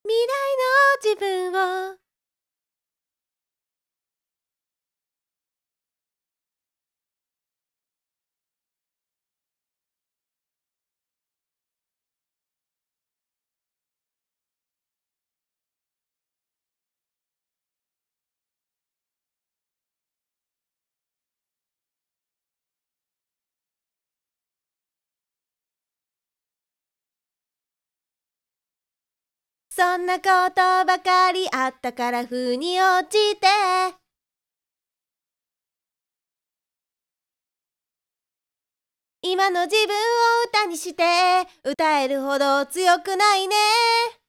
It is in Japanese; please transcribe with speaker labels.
Speaker 1: 未来の自分をそんなことばかりあったから腑に落ちて今の自分を歌にして歌えるほど強くないね